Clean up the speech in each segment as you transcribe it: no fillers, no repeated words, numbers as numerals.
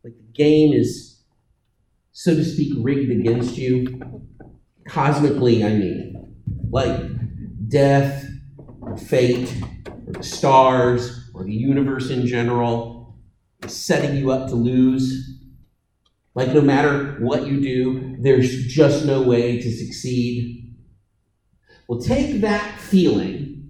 Like the game is, so to speak, rigged against you. Cosmically, I mean. Like death, or fate, or the stars, or the universe in general, setting you up to lose. Like no matter what you do, there's just no way to succeed. Well, take that feeling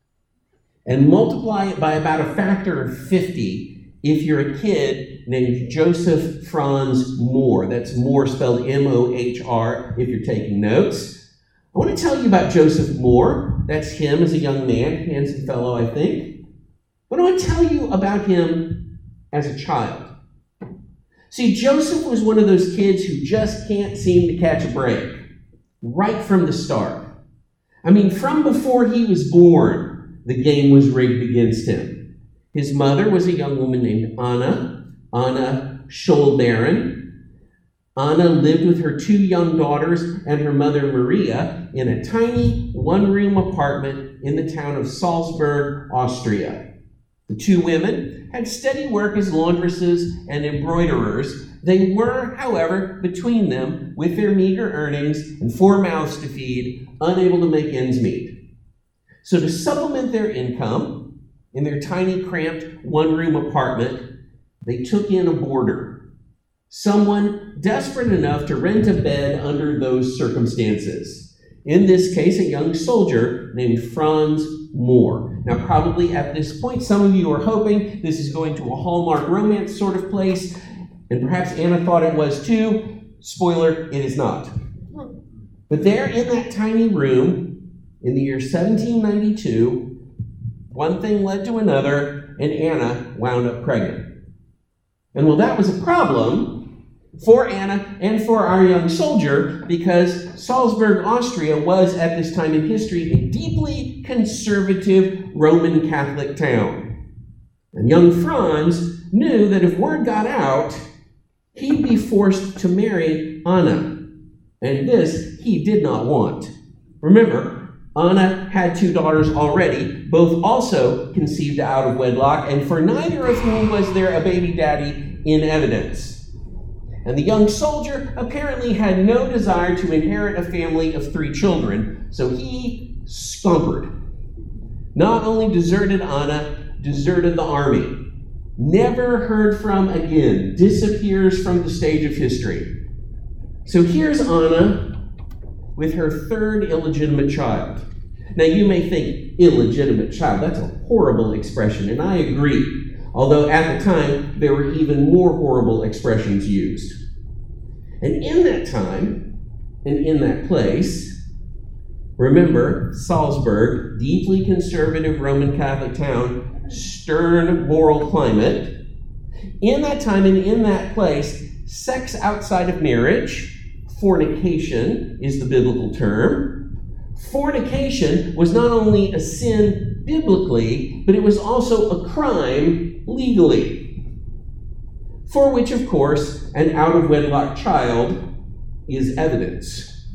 and multiply it by about a factor of 50 if you're a kid named Joseph Franz Mohr. That's Mohr spelled M-O-H-R if you're taking notes. I want to tell you about Joseph Mohr. That's him as a young man, handsome fellow, I think. But I want to tell you about him as a child. See, Joseph was one of those kids who just can't seem to catch a break right from the start. I mean, from before he was born, the game was rigged against him. His mother was a young woman named Anna Scholl-Baron. Anna lived with her 2 young daughters and her mother Maria in a tiny one-room apartment in the town of Salzburg, Austria. The 2 women had steady work as laundresses and embroiderers. They were, however, between them, with their meager earnings and 4 mouths to feed, unable to make ends meet. So to supplement their income, in their tiny, cramped, one-room apartment, they took in a boarder, someone desperate enough to rent a bed under those circumstances. In this case, a young soldier named Franz Mohr. Now, probably at this point, some of you are hoping this is going to a Hallmark romance sort of place, and perhaps Anna thought it was too. Spoiler, it is not. But there in that tiny room, in the year 1792, one thing led to another, and Anna wound up pregnant. And well, that was a problem for Anna and for our young soldier, because Salzburg, Austria was at this time in history a deeply conservative Roman Catholic town. And young Franz knew that if word got out, he'd be forced to marry Anna. And this he did not want. Remember, Anna had 2 daughters already, both also conceived out of wedlock, and for neither of whom was there a baby daddy in evidence. And the young soldier apparently had no desire to inherit a family of 3 children, so he scampered. Not only deserted Anna, deserted the army. Never heard from again, disappears from the stage of history. So here's Anna with her 3rd illegitimate child. Now you may think, illegitimate child, that's a horrible expression, and I agree. Although at the time, there were even more horrible expressions used. And in that time, and in that place, remember, Salzburg, deeply conservative Roman Catholic town, stern moral climate. In that time and in that place, sex outside of marriage, fornication is the biblical term. Fornication was not only a sin biblically, but it was also a crime legally, for which, of course, an out-of-wedlock child is evidence.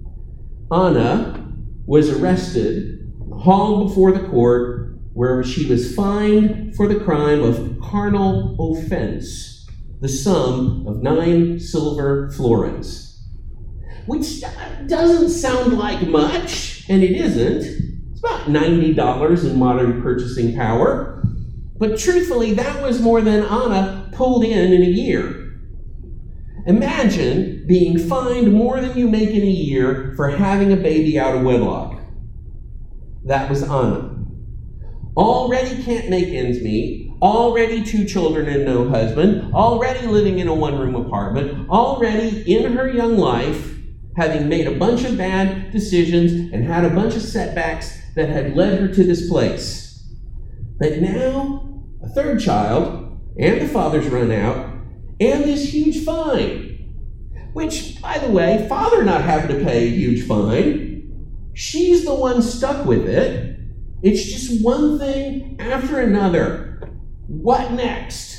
Anna was arrested, hauled before the court, where she was fined for the crime of carnal offense, the sum of 9 silver florins. Which doesn't sound like much, and it isn't. It's about $90 in modern purchasing power. But truthfully, that was more than Anna pulled in a year. Imagine being fined more than you make in a year for having a baby out of wedlock. That was Anna. Already can't make ends meet, already 2 children and no husband, already living in a one-room apartment, already in her young life, having made a bunch of bad decisions and had a bunch of setbacks that had led her to this place. But now, a 3rd child, and the father's run out, and this huge fine. Which, by the way, father not having to pay a huge fine, she's the one stuck with it. It's just one thing after another. What next?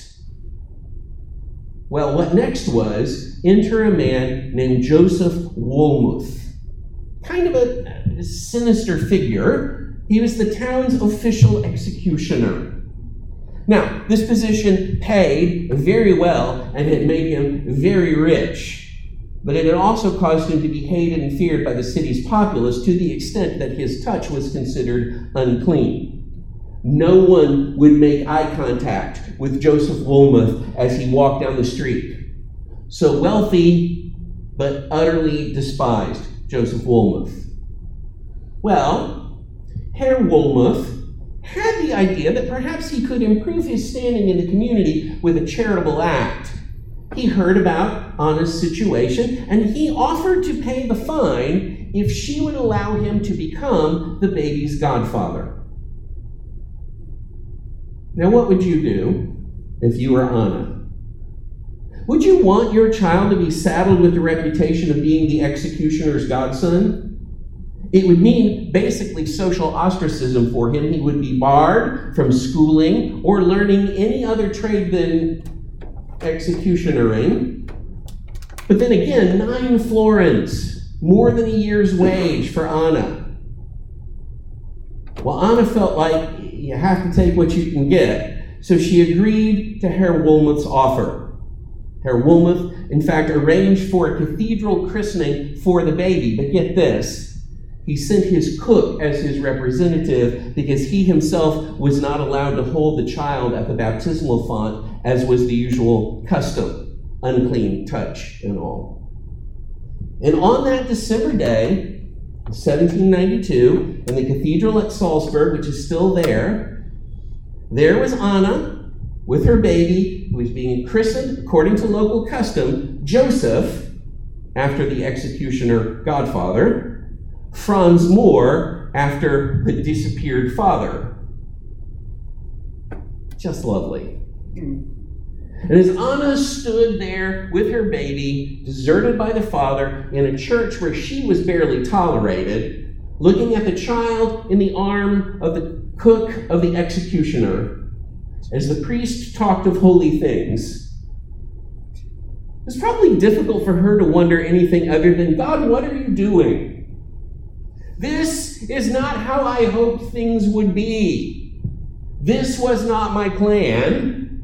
Well, what next was, enter a man named Joseph Wolmuth. Kind of a sinister figure. He was the town's official executioner. Now, this position paid very well and had made him very rich, but it had also caused him to be hated and feared by the city's populace to the extent that his touch was considered unclean. No one would make eye contact with Joseph Woolmoth as he walked down the street. So wealthy, but utterly despised Joseph Woolmoth. Well, Herr Woolmoth had the idea that perhaps he could improve his standing in the community with a charitable act. He heard about Anna's situation, and he offered to pay the fine if she would allow him to become the baby's godfather. Now, what would you do if you were Anna? Would you want your child to be saddled with the reputation of being the executioner's godson? It would mean basically social ostracism for him. He would be barred from schooling or learning any other trade than executionering. But then again, 9 florins, more than a year's wage for Anna. Well, Anna felt like you have to take what you can get, so she agreed to Herr Woolmoth's offer. Herr Woolmoth, in fact, arranged for a cathedral christening for the baby, but get this, he sent his cook as his representative because he himself was not allowed to hold the child at the baptismal font as was the usual custom, unclean touch and all. And on that December day, 1792, in the cathedral at Salzburg, which is still there was Anna with her baby, who was being christened, according to local custom, Joseph, after the executioner godfather, Franz Mohr, after the disappeared father. Just lovely. And as Anna stood there with her baby, deserted by the father, in a church where she was barely tolerated, looking at the child in the arm of the cook of the executioner, as the priest talked of holy things, it was probably difficult for her to wonder anything other than, God, what are you doing? This is not how I hoped things would be. This was not my plan.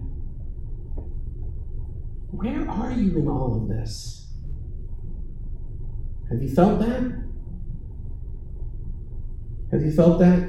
Where are you in all of this? Have you felt that? Have you felt that?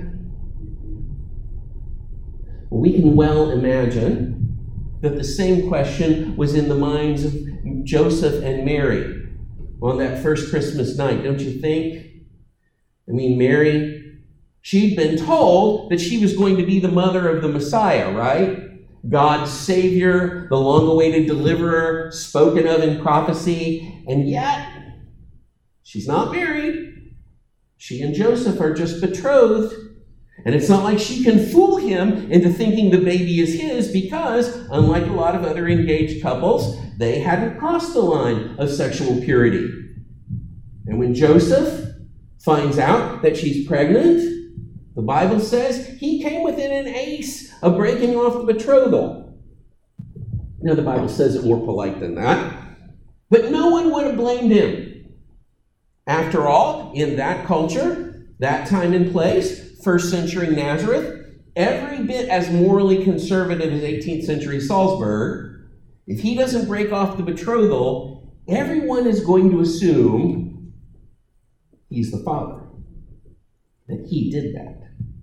Well, we can well imagine that the same question was in the minds of Joseph and Mary on that first Christmas night, don't you think? I mean, Mary, she'd been told that she was going to be the mother of the Messiah, right? God's Savior, the long-awaited deliverer, spoken of in prophecy, and yet she's not married. She and Joseph are just betrothed, and it's not like she can fool him into thinking the baby is his because, unlike a lot of other engaged couples, they hadn't crossed the line of sexual purity. And when Joseph finds out that she's pregnant, the Bible says he came within an ace of breaking off the betrothal. Now, the Bible says it more polite than that, but no one would have blamed him. After all, in that culture, that time and place, first century Nazareth, every bit as morally conservative as 18th century Salzburg, if he doesn't break off the betrothal, everyone is going to assume he's the father, that he did that.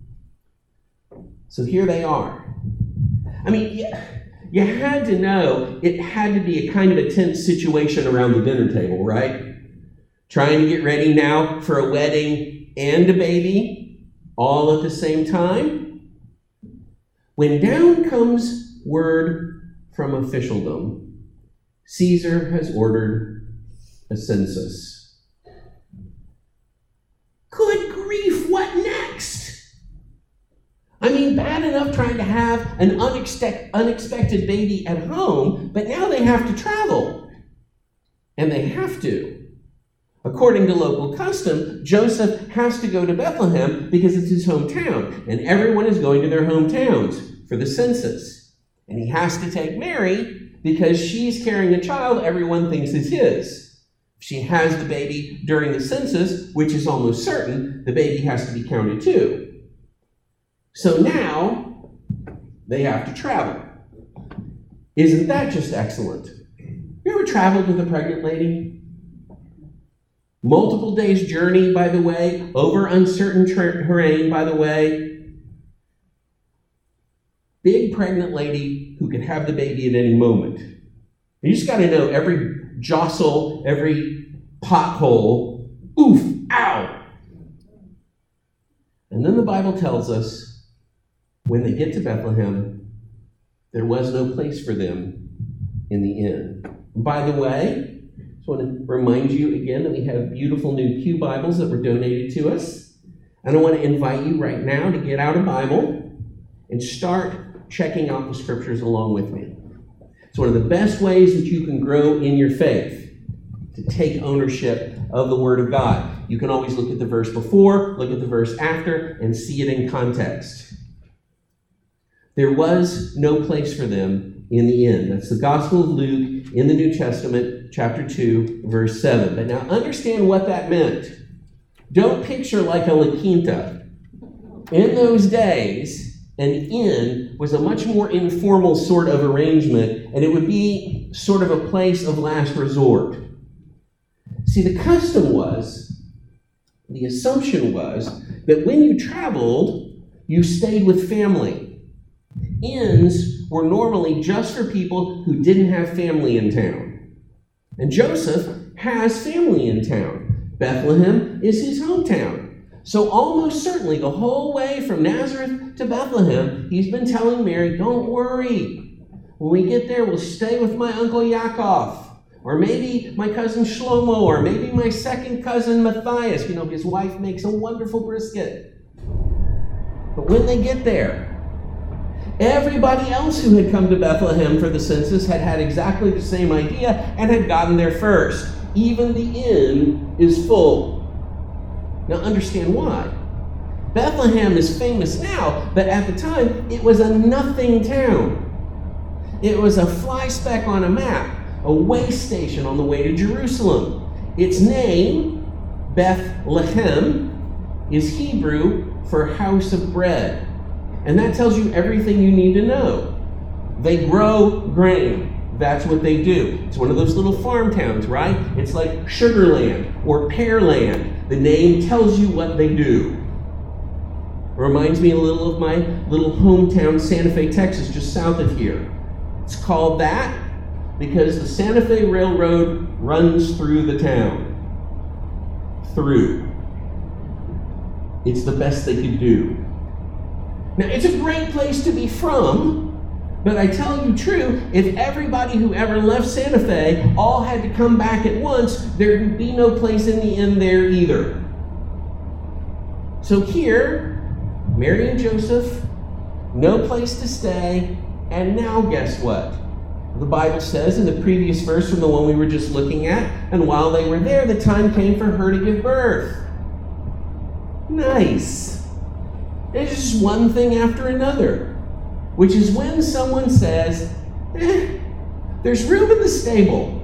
So here they are. I mean, you had to know it had to be a kind of a tense situation around the dinner table, right? Trying to get ready now for a wedding and a baby, all at the same time. When down comes word from officialdom, Caesar has ordered a census. Good grief, what next? I mean, bad enough trying to have an unexpected baby at home, but now they have to travel. And they have to. According to local custom, Joseph has to go to Bethlehem because it's his hometown, and everyone is going to their hometowns for the census. And he has to take Mary because she's carrying a child everyone thinks is his. If she has the baby during the census, which is almost certain, the baby has to be counted too. So now, they have to travel. Isn't that just excellent? You ever traveled with a pregnant lady? Multiple days journey, by the way, over uncertain terrain, by the way. Big pregnant lady who could have the baby at any moment. You just got to know every jostle, every pothole, oof, ow. And then the Bible tells us when they get to Bethlehem, there was no place for them in the inn. By the way, I just want to remind you again that we have beautiful new Pew Bibles that were donated to us. And I want to invite you right now to get out a Bible and start checking out the scriptures along with me. It's one of the best ways that you can grow in your faith, to take ownership of the Word of God. You can always look at the verse before, look at the verse after, and see it in context. There was no place for them in the inn. That's the Gospel of Luke in the New Testament, chapter 2, verse 7. But now understand what that meant. Don't picture like a La Quinta. In those days, an inn was a much more informal sort of arrangement, and it would be sort of a place of last resort. See, the custom was, the assumption was, that when you traveled, you stayed with family. Inns were normally just for people who didn't have family in town. And Joseph has family in town. Bethlehem is his hometown. So almost certainly the whole way from Nazareth to Bethlehem, he's been telling Mary, don't worry. When we get there, we'll stay with my Uncle Yaakov. Or maybe my cousin Shlomo, or maybe my second cousin Matthias. You know, his wife makes a wonderful brisket. But when they get there, everybody else who had come to Bethlehem for the census had had exactly the same idea and had gotten there first. Even the inn is full. Now understand why. Bethlehem is famous now, but at the time, it was a nothing town. It was a fly speck on a map, a way station on the way to Jerusalem. Its name, Bethlehem, is Hebrew for house of bread. And that tells you everything you need to know. They grow grain. That's what they do. It's one of those little farm towns, right? It's like Sugarland or Pearland. The name tells you what they do. It reminds me a little of my little hometown, Santa Fe, Texas, just south of here. It's called that because the Santa Fe Railroad runs through the town. Through. It's the best they could do. Now, it's a great place to be from, but I tell you true, if everybody who ever left Santa Fe all had to come back at once, there would be no place in the inn there either. So here, Mary and Joseph, no place to stay, and now guess what? The Bible says in the previous verse from the one we were just looking at, and while they were there, the time came for her to give birth. Nice. It's just one thing after another, which is when someone says, there's room in the stable.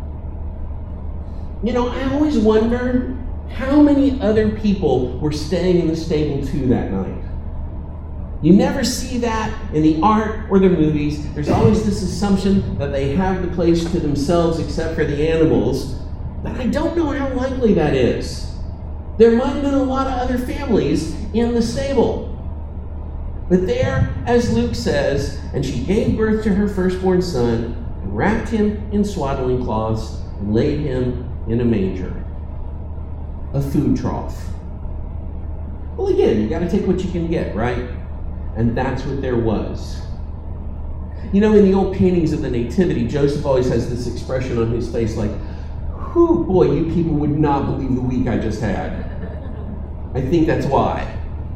You know, I always wonder how many other people were staying in the stable too that night. You never see that in the art or the movies. There's always this assumption that they have the place to themselves except for the animals, but I don't know how likely that is. There might have been a lot of other families in the stable. But there, as Luke says, and she gave birth to her firstborn son, and wrapped him in swaddling cloths, and laid him in a manger. A food trough. Well, again, you got to take what you can get, right? And that's what there was. You know, in the old paintings of the Nativity, Joseph always has this expression on his face like, whew, boy, you people would not believe the week I just had. I think that's why.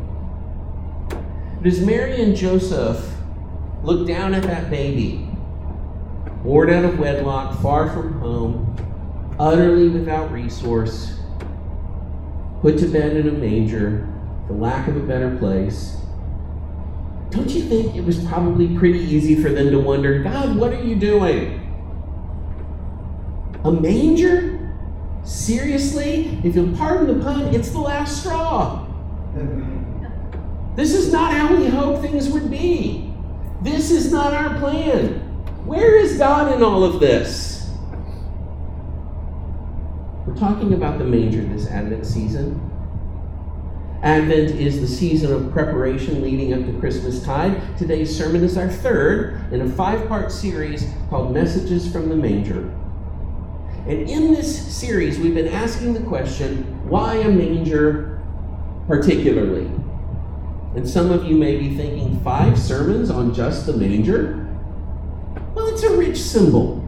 But as Mary and Joseph look down at that baby, born out of wedlock, far from home, utterly without resource, put to bed in a manger, for lack of a better place, don't you think it was probably pretty easy for them to wonder, God, what are you doing? A manger? Seriously? If you'll pardon the pun, it's the last straw. This is not how we hoped things would be. This is not our plan. Where is God in all of this? We're talking about the manger this Advent season. Advent is the season of preparation leading up to Christmastide. Today's sermon is our third in a 5-part series called Messages from the Manger. And in this series, we've been asking the question, why a manger particularly? And some of you may be thinking, 5 sermons on just the manger? Well, it's a rich symbol.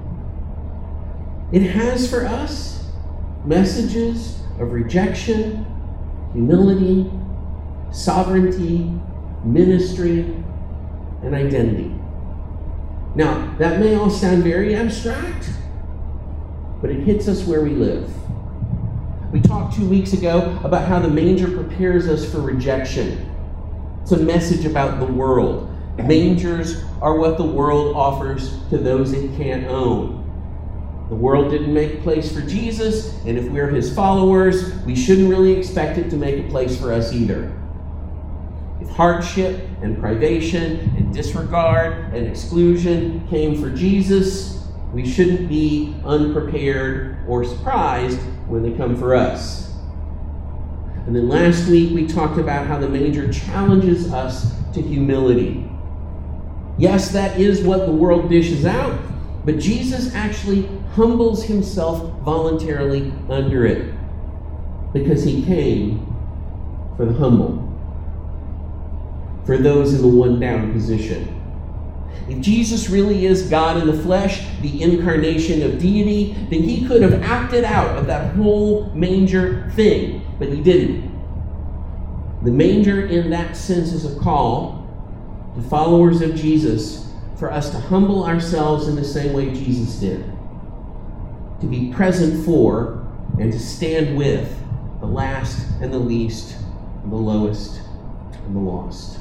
It has for us messages of rejection, humility, sovereignty, ministry, and identity. Now, that may all sound very abstract, but it hits us where we live. We talked 2 weeks ago about how the manger prepares us for rejection. It's a message about the world. Mangers are what the world offers to those it can't own. The world didn't make a place for Jesus, and if we're his followers, we shouldn't really expect it to make a place for us either. If hardship and privation and disregard and exclusion came for Jesus, we shouldn't be unprepared or surprised when they come for us. And then last week we talked about how the manger challenges us to humility. Yes, that is what the world dishes out, but Jesus actually humbles himself voluntarily under it because he came for the humble, for those in the one-down position. If Jesus really is God in the flesh, the incarnation of deity, then he could have acted out of that whole manger thing, but he didn't. The manger in that sense is a call to followers of Jesus for us to humble ourselves in the same way Jesus did, to be present for and to stand with the last and the least, the lowest and the lost.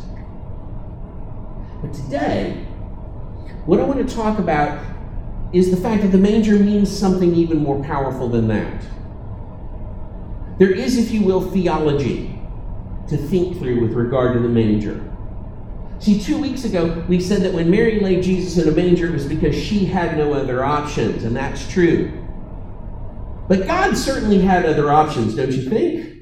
But today, what I want to talk about is the fact that the manger means something even more powerful than that. There is, if you will, theology to think through with regard to the manger. See, 2 weeks ago, we said that when Mary laid Jesus in a manger, it was because she had no other options, and that's true. But God certainly had other options, don't you think?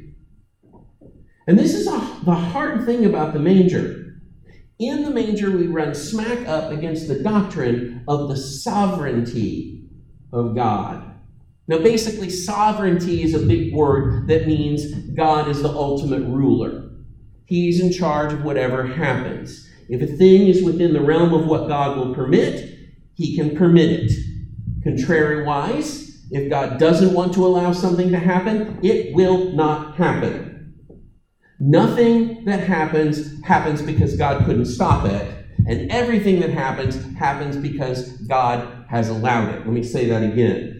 And this is the hard thing about the manger. In the manger, we run smack up against the doctrine of the sovereignty of God. Now, basically, sovereignty is a big word that means God is the ultimate ruler. He's in charge of whatever happens. If a thing is within the realm of what God will permit, he can permit it. Contrariwise, if God doesn't want to allow something to happen, it will not happen. Nothing that happens because God couldn't stop it, and everything that happens because God has allowed it. Let me say that again.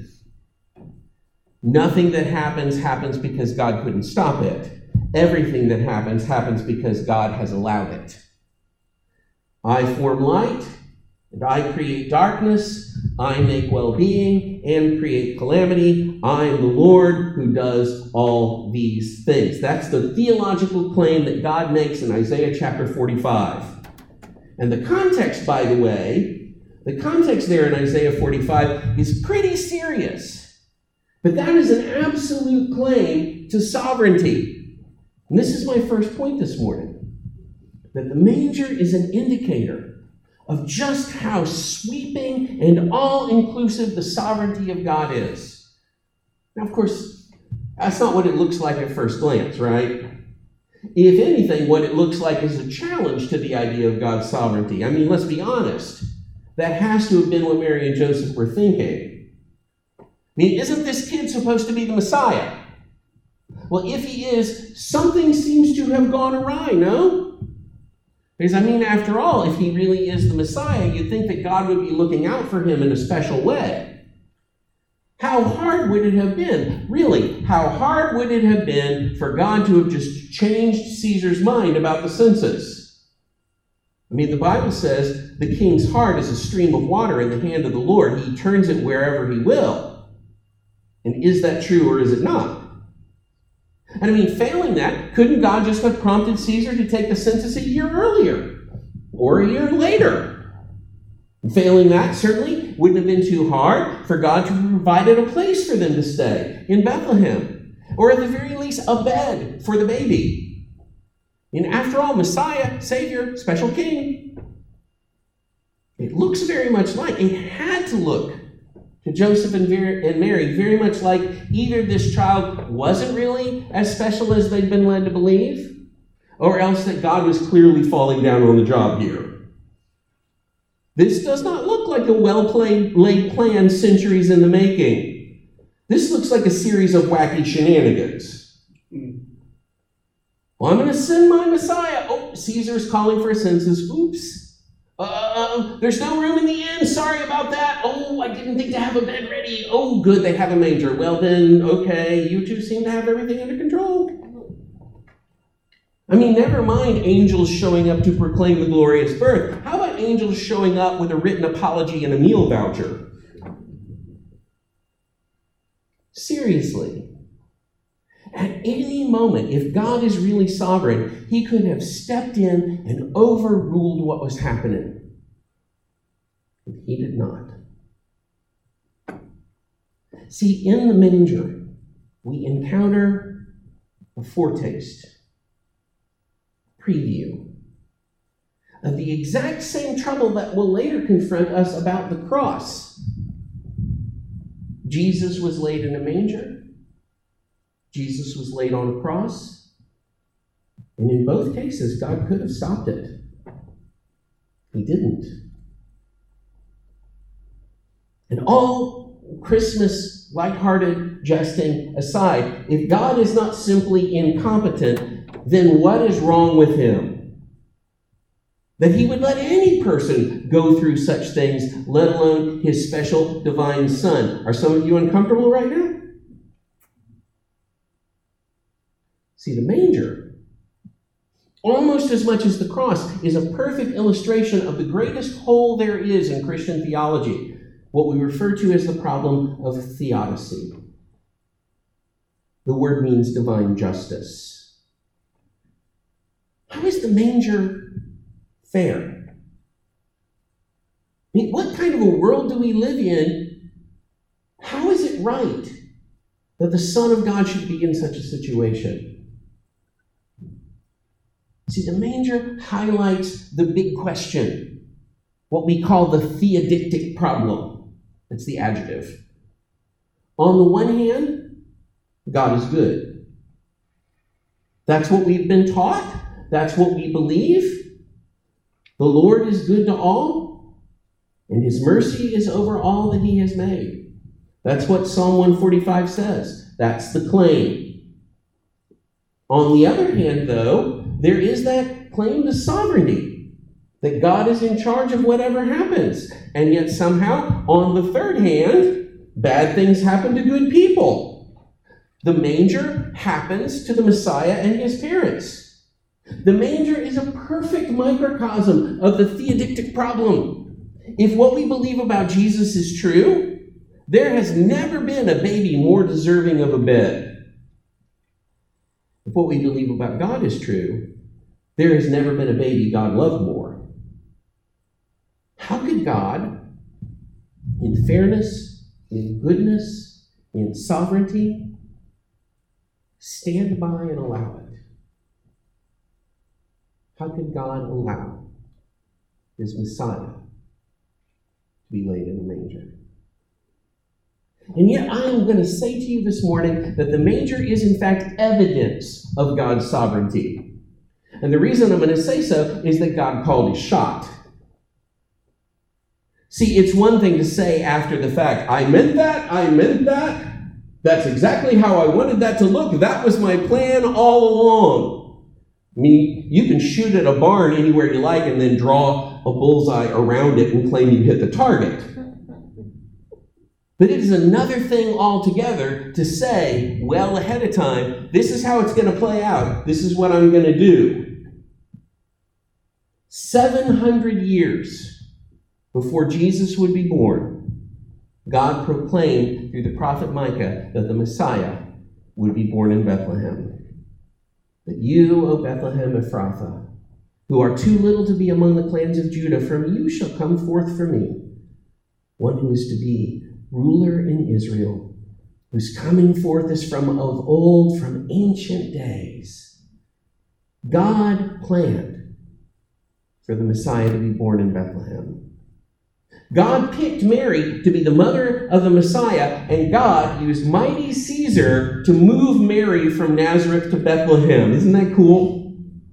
Nothing that happens because God couldn't stop it. Everything that happens because God has allowed it. I form light, and I create darkness. I make well-being and create calamity. I am the Lord who does all these things. That's the theological claim that God makes in Isaiah chapter 45. And the context, by the way, the context there in Isaiah 45 is pretty serious. But that is an absolute claim to sovereignty. And this is my first point this morning. That the manger is an indicator of just how sweeping and all-inclusive the sovereignty of God is. Now, of course, that's not what it looks like at first glance, right? If anything, what it looks like is a challenge to the idea of God's sovereignty. I mean, let's be honest. That has to have been what Mary and Joseph were thinking. I mean, isn't this kid supposed to be the Messiah? Well, if he is, something seems to have gone awry, no? Because, I mean, after all, if he really is the Messiah, you'd think that God would be looking out for him in a special way. How hard would it have been? Really, how hard would it have been for God to have just changed Caesar's mind about the census? I mean, the Bible says the king's heart is a stream of water in the hand of the Lord. He turns it wherever he will. And is that true or is it not? And I mean, failing that, couldn't God just have prompted Caesar to take the census a year earlier or a year later? Failing that, certainly wouldn't have been too hard for God to have provided a place for them to stay in Bethlehem, or at the very least, a bed for the baby. And after all, Messiah, Savior, special king. It looks very much like, it had to look to Joseph and Mary very much like either this child wasn't really as special as they'd been led to believe, or else that God was clearly falling down on the job here. This does not look like a well-laid plan centuries in the making. This looks like a series of wacky shenanigans. Well, I'm going to send my Messiah. Oh, Caesar's calling for a census. Oops. There's no room in the inn. Sorry about that. Oh, I didn't think to have a bed ready. Oh, good, they have a manger. Well then, okay, you two seem to have everything under control. I mean, never mind angels showing up to proclaim the glorious birth. How about angels showing up with a written apology and a meal voucher? Seriously. At any moment, if God is really sovereign, he could have stepped in and overruled what was happening. But he did not. See, in the manger, we encounter a foretaste, preview of the exact same trouble that will later confront us about the cross. Jesus was laid in a manger. Jesus was laid on a cross. And in both cases, God could have stopped it. He didn't. And all Christmas lighthearted jesting aside, if God is not simply incompetent, then what is wrong with him? That he would let any person go through such things, let alone his special divine Son. Are some of you uncomfortable right now? See, the manger, almost as much as the cross, is a perfect illustration of the greatest hole there is in Christian theology, what we refer to as the problem of theodicy. The word means divine justice. How is the manger fair? I mean, what kind of a world do we live in? How is it right that the Son of God should be in such a situation? See, the manger highlights the big question, what we call the theodictic problem. That's the adjective. On the one hand, God is good. That's what we've been taught. That's what we believe. The Lord is good to all, and his mercy is over all that he has made. That's what Psalm 145 says. That's the claim. On the other hand, though, there is that claim to sovereignty, that God is in charge of whatever happens. And yet somehow, on the third hand, bad things happen to good people. The manger happens to the Messiah and his parents. The manger is a perfect microcosm of the theodictic problem. If what we believe about Jesus is true, there has never been a baby more deserving of a bed. If what we believe about God is true, there has never been a baby God loved more. How could God, in fairness, in goodness, in sovereignty, stand by and allow it? How could God allow his Messiah to be laid in the manger? And yet I'm going to say to you this morning that the manger is in fact evidence of God's sovereignty. And the reason I'm going to say so is that God called his shot. See, it's one thing to say after the fact, I meant that. That's exactly how I wanted that to look. That was my plan all along. I mean, you can shoot at a barn anywhere you like and then draw a bullseye around it and claim you hit the target. But it is another thing altogether to say, well ahead of time, this is how it's going to play out. This is what I'm going to do. 700 years before Jesus would be born, God proclaimed through the prophet Micah that the Messiah would be born in Bethlehem. That you, O Bethlehem Ephrathah, who are too little to be among the clans of Judah, from you shall come forth for me one who is to be ruler in Israel, whose coming forth is from of old, from ancient days. God planned for the Messiah to be born in Bethlehem. God picked Mary to be the mother of the Messiah, and God used mighty Caesar to move Mary from Nazareth to Bethlehem. Isn't that cool?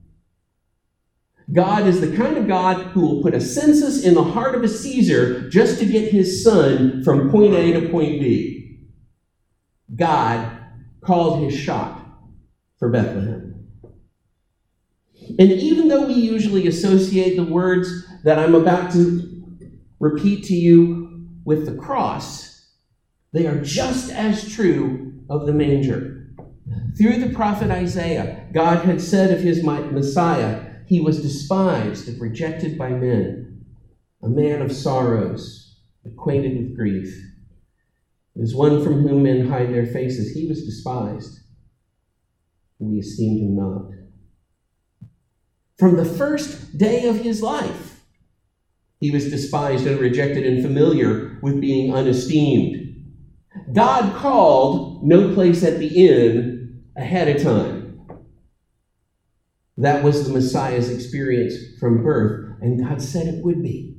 God is the kind of God who will put a census in the heart of a Caesar just to get his son from point A to point B. God called his shot for Bethlehem. And even though we usually associate the words that I'm about to repeat to you with the cross, they are just as true of the manger. Through the prophet Isaiah, God had said of his Messiah, he was despised and rejected by men, a man of sorrows, acquainted with grief. As one from whom men hide their faces, he was despised, and we esteemed him not. From the first day of his life, he was despised and rejected and familiar with being unesteemed. God called no place at the inn ahead of time. That was the Messiah's experience from birth, and God said it would be.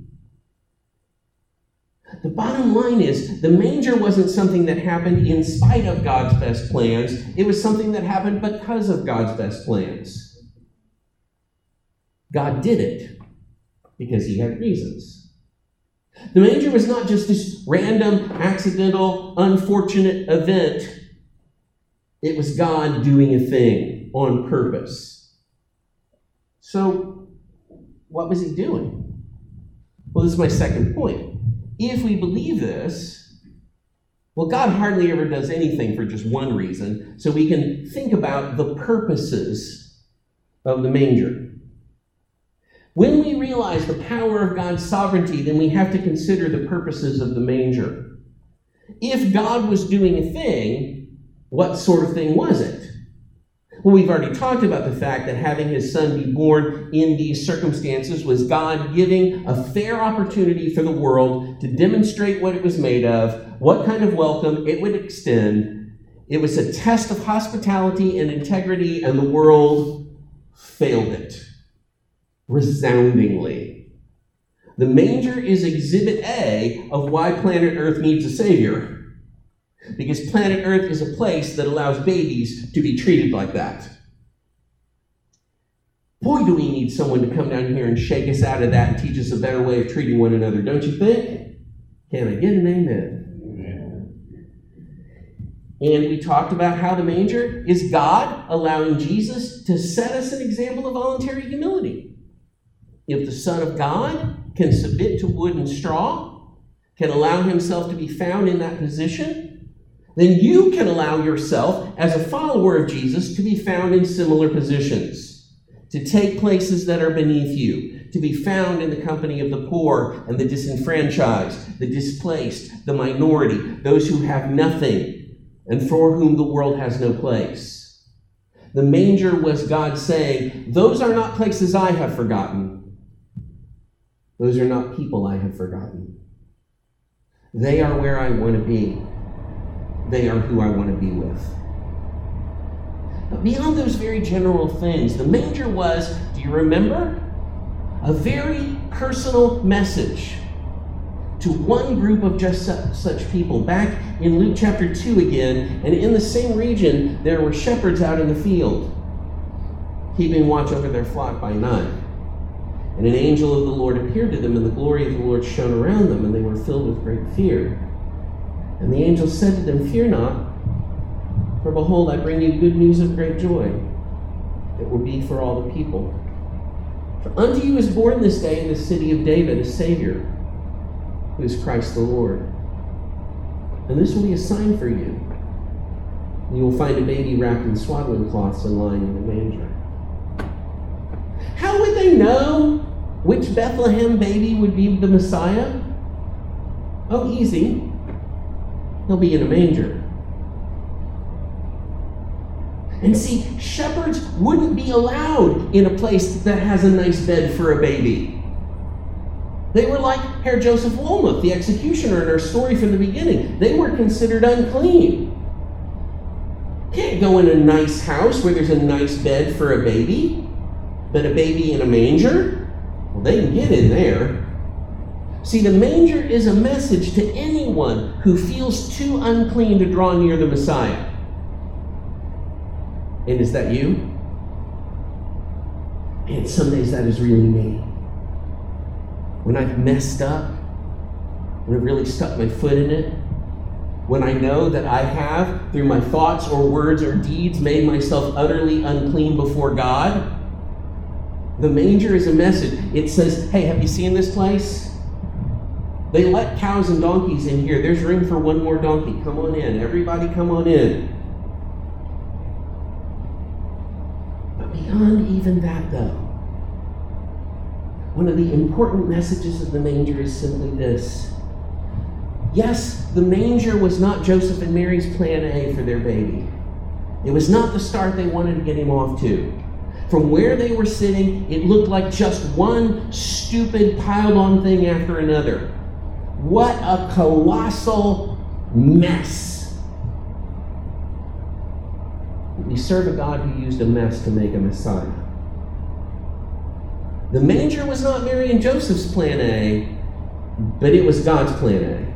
The bottom line is, the manger wasn't something that happened in spite of God's best plans. It was something that happened because of God's best plans. God did it because he had reasons. The manger was not just this random, accidental, unfortunate event. It was God doing a thing on purpose. So, what was he doing? Well, this is my second point. If we believe this, well, God hardly ever does anything for just one reason, so we can think about the purposes of the manger. When we realize the power of God's sovereignty, then we have to consider the purposes of the manger. If God was doing a thing, what sort of thing was it? Well, we've already talked about the fact that having his son be born in these circumstances was God giving a fair opportunity for the world to demonstrate what it was made of, what kind of welcome it would extend. It was a test of hospitality and integrity, and the world failed it resoundingly. The manger is exhibit A of why planet Earth needs a savior. Because planet Earth is a place that allows babies to be treated like that. Boy, do we need someone to come down here and shake us out of that and teach us a better way of treating one another, don't you think? Can I get an amen? Amen. And we talked about how the manger is God allowing Jesus to set us an example of voluntary humility. If the Son of God can submit to wood and straw, can allow himself to be found in that position, then you can allow yourself, as a follower of Jesus, to be found in similar positions, to take places that are beneath you, to be found in the company of the poor and the disenfranchised, the displaced, the minority, those who have nothing, and for whom the world has no place. The manger was God saying, those are not places I have forgotten. Those are not people I have forgotten. They are where I want to be. They are who I want to be with. But beyond those very general things, the manger was, do you remember? A very personal message to one group of just such people. Back in Luke chapter 2 again, and in the same region, there were shepherds out in the field, keeping watch over their flock by night. And an angel of the Lord appeared to them, and the glory of the Lord shone around them, and they were filled with great fear. And the angel said to them, fear not, for behold, I bring you good news of great joy that will be for all the people. For unto you is born this day in the city of David a Savior, who is Christ the Lord. And this will be a sign for you. You will find a baby wrapped in swaddling cloths and lying in a manger. How would they know which Bethlehem baby would be the Messiah? Oh, easy. He'll be in a manger. And see, shepherds wouldn't be allowed in a place that has a nice bed for a baby. They were like Herr Joseph Wolmuth, the executioner in our story from the beginning. They were considered unclean. Can't go in a nice house where there's a nice bed for a baby, but a baby in a manger? Well, they can get in there. See, the manger is a message to anyone who feels too unclean to draw near the Messiah. And is that you? And some days that is really me. When I've messed up, when I've really stuck my foot in it, when I know that I have, through my thoughts or words or deeds, made myself utterly unclean before God, the manger is a message. It says, hey, have you seen this place? They let cows and donkeys in here. There's room for one more donkey. Come on in. Everybody come on in. But beyond even that, though, one of the important messages of the manger is simply this. Yes, the manger was not Joseph and Mary's plan A for their baby. It was not the start they wanted to get him off to. From where they were sitting, it looked like just one stupid piled-on thing after another. What a colossal mess. We serve a God who used a mess to make a Messiah. The manger was not Mary and Joseph's plan A, but it was God's plan A.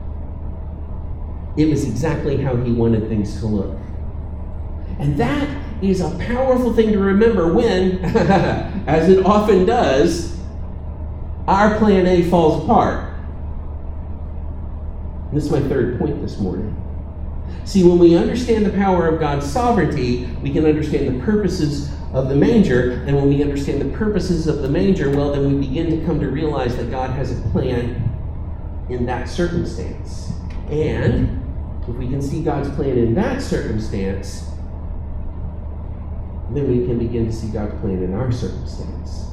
It was exactly how he wanted things to look. And that is a powerful thing to remember when, as it often does, our plan A falls apart. And this is my third point this morning. See, when we understand the power of God's sovereignty, we can understand the purposes of the manger. And when we understand the purposes of the manger, well, then we begin to come to realize that God has a plan in that circumstance. And if we can see God's plan in that circumstance, then we can begin to see God's plan in our circumstance.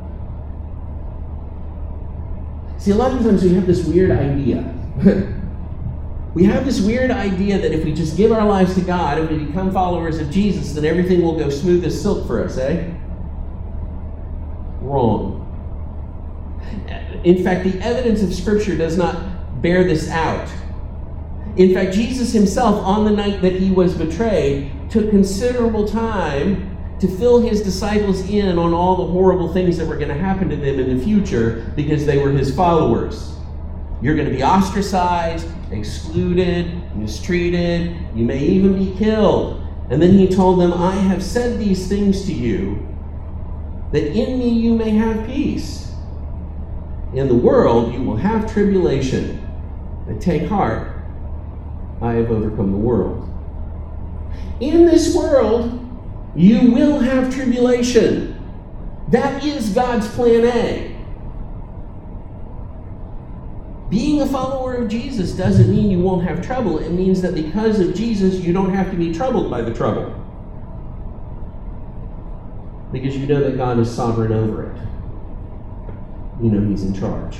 See, a lot of times we have this weird idea. We have this weird idea that if we just give our lives to God and we become followers of Jesus, then everything will go smooth as silk for us, eh? Wrong. In fact, the evidence of Scripture does not bear this out. In fact, Jesus himself, on the night that he was betrayed, took considerable time to fill his disciples in on all the horrible things that were going to happen to them in the future because they were his followers. You're going to be ostracized, excluded, mistreated, you may even be killed. And then he told them, I have said these things to you, that in me you may have peace. In the world you will have tribulation, but take heart, I have overcome the world. In this world, you will have tribulation. That is God's plan A. Being a follower of Jesus doesn't mean you won't have trouble. It means that because of Jesus, you don't have to be troubled by the trouble. Because you know that God is sovereign over it. You know he's in charge.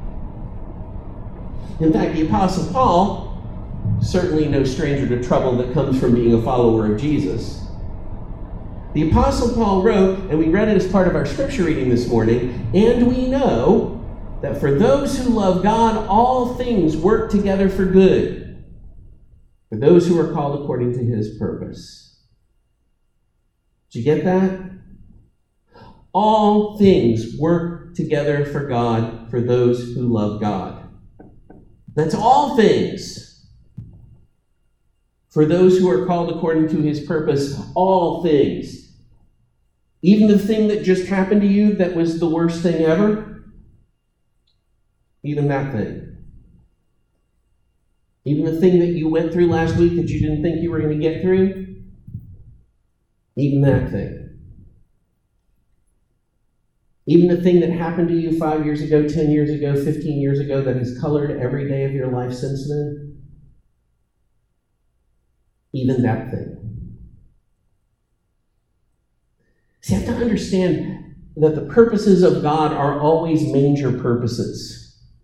In fact, the Apostle Paul, certainly no stranger to trouble that comes from being a follower of Jesus. The Apostle Paul wrote, and we read it as part of our scripture reading this morning, and we know that for those who love God, all things work together for good, for those who are called according to his purpose. Did you get that? All things work together for God, for those who love God. That's all things. For those who are called according to his purpose, all things. Even the thing that just happened to you that was the worst thing ever, even that thing. Even the thing that you went through last week that you didn't think you were going to get through, even that thing. Even the thing that happened to you 5 years ago, 10 years ago, 15 years ago that has colored every day of your life since then, even that thing. See, you have to understand that the purposes of God are always manger purposes.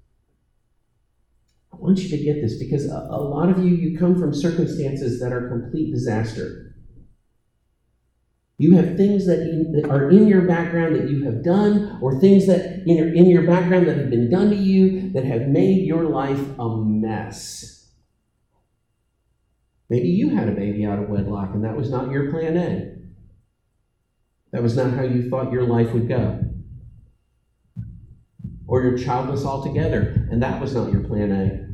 I want you to get this because a lot of you come from circumstances that are complete disaster. You have things that are in your background that you have done, or things that in your background that have been done to you that have made your life a mess. Maybe you had a baby out of wedlock and that was not your plan A. That was not how you thought your life would go. Or you're childless altogether and that was not your plan A.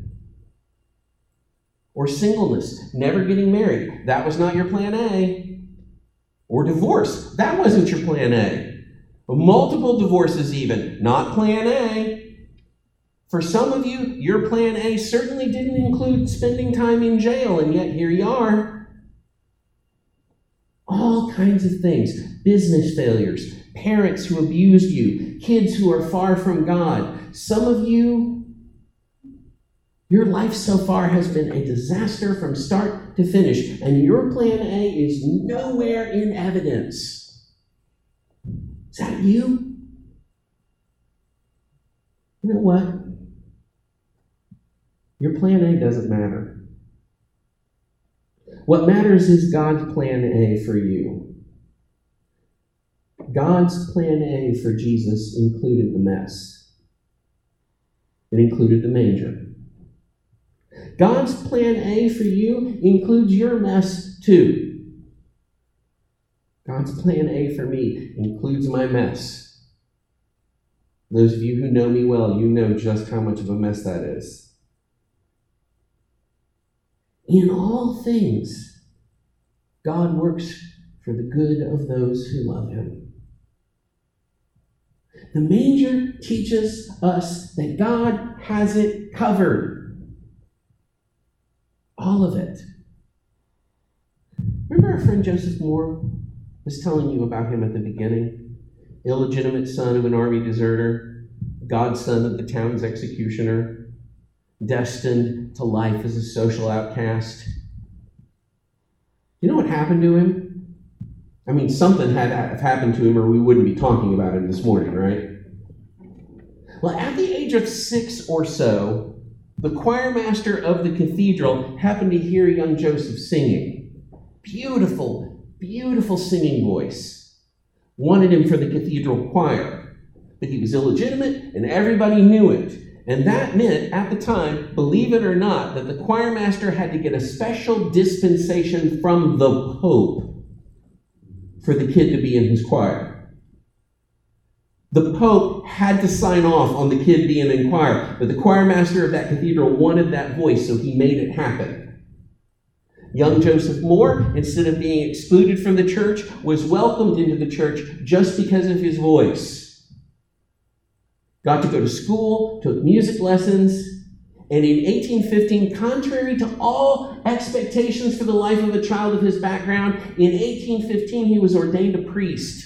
Or singleness, never getting married, that was not your plan A. Or divorce, that wasn't your plan A. Multiple divorces even, not plan A. For some of you, your plan A certainly didn't include spending time in jail, and yet here you are. All kinds of things. Business failures, parents who abused you, kids who are far from God. Some of you, your life so far has been a disaster from start to finish, and your plan A is nowhere in evidence. Is that you? You know what? Your plan A doesn't matter. What matters is God's plan A for you. God's plan A for Jesus included the mess. It included the manger. God's plan A for you includes your mess too. God's plan A for me includes my mess. Those of you who know me well, you know just how much of a mess that is. In all things, God works for the good of those who love him. The manger teaches us that God has it covered. All of it. Remember our friend Joseph Moore? I was telling you about him at the beginning. Illegitimate son of an army deserter, godson of the town's executioner, destined to life as a social outcast. You know what happened to him? I mean, something had to have happened to him or we wouldn't be talking about him this morning, right? Well, at the age of 6 or so, the choir master of the cathedral happened to hear young Joseph singing. Beautiful, beautiful singing voice. Wanted him for the cathedral choir. But he was illegitimate and everybody knew it. And that meant, at the time, believe it or not, that the choir master had to get a special dispensation from the Pope for the kid to be in his choir. The Pope had to sign off on the kid being in choir, but the choir master of that cathedral wanted that voice, so he made it happen. Young Joseph Moore, instead of being excluded from the church, was welcomed into the church just because of his voice. Got to go to school, took music lessons, and in 1815, contrary to all expectations for the life of a child of his background, in 1815 he was ordained a priest.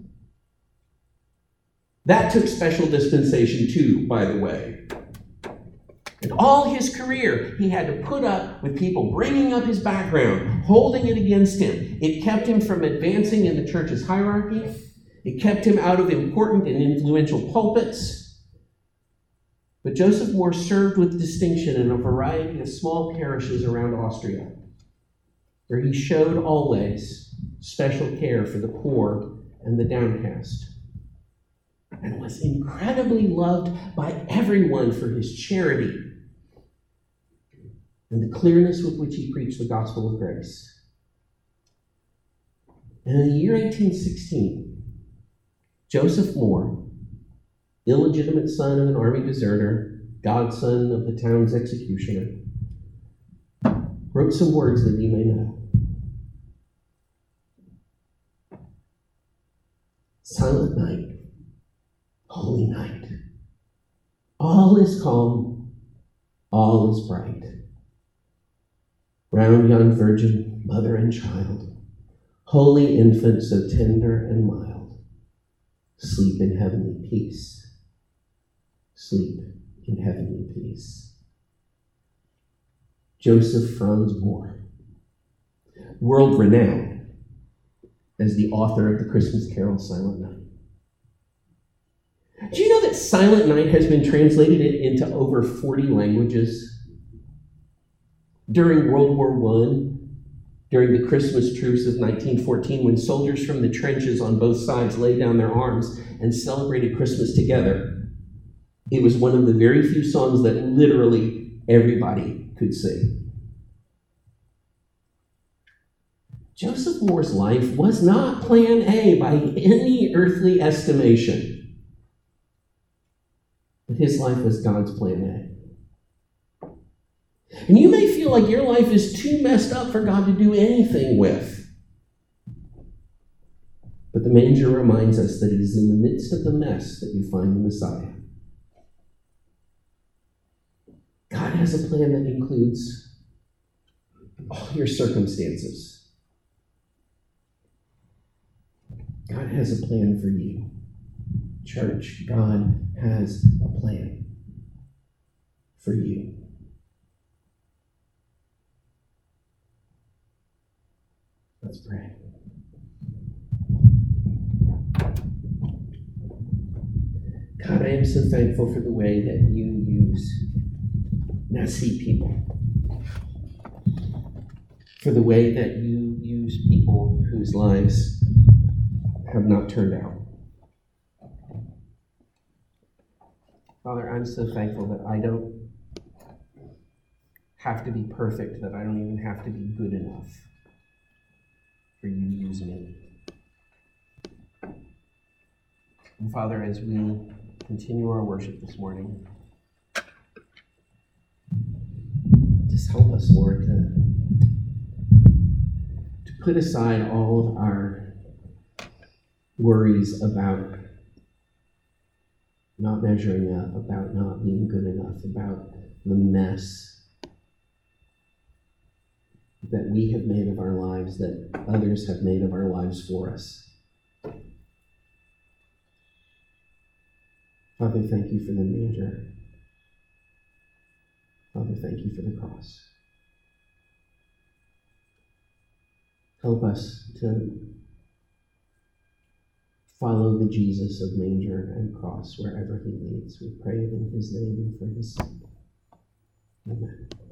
That took special dispensation too, by the way. And all his career, he had to put up with people bringing up his background, holding it against him. It kept him from advancing in the church's hierarchy. It kept him out of important and influential pulpits. But Joseph Moore served with distinction in a variety of small parishes around Austria, where he showed always special care for the poor and the downcast, and was incredibly loved by everyone for his charity and the clearness with which he preached the gospel of grace. And in the year 1816, Joseph Moore, illegitimate son of an army deserter, godson of the town's executioner, wrote some words that you may know. Silent night, holy night. All is calm, all is bright. Round yon virgin, mother and child, holy infant so tender and mild, sleep in heavenly peace. Sleep in heavenly peace. Joseph Franz Moore, world renowned as the author of the Christmas carol Silent Night. Do you know that Silent Night has been translated into over 40 languages? During World War I, during the Christmas truce of 1914, when soldiers from the trenches on both sides laid down their arms and celebrated Christmas together, it was one of the very few songs that literally everybody could sing. Joseph Moore's life was not plan A by any earthly estimation, but his life was God's plan A. And you may feel like your life is too messed up for God to do anything with. But the manger reminds us that it is in the midst of the mess that you find the Messiah. God has a plan that includes all your circumstances. God has a plan for you. Church, God has a plan for you. Let's pray. God, I am so thankful for the way that you use messy people. For the way that you use people whose lives have not turned out. Father, I'm so thankful that I don't have to be perfect, that I don't even have to be good enough for you to use me. And Father, as we continue our worship this morning, just help us, Lord, to put aside all of our worries about not measuring up, about not being good enough, about the mess that we have made of our lives, that others have made of our lives for us. Father, thank you for the manger. Father, thank you for the cross. Help us to follow the Jesus of manger and cross wherever he leads. We pray it in his name and for his sake. Amen.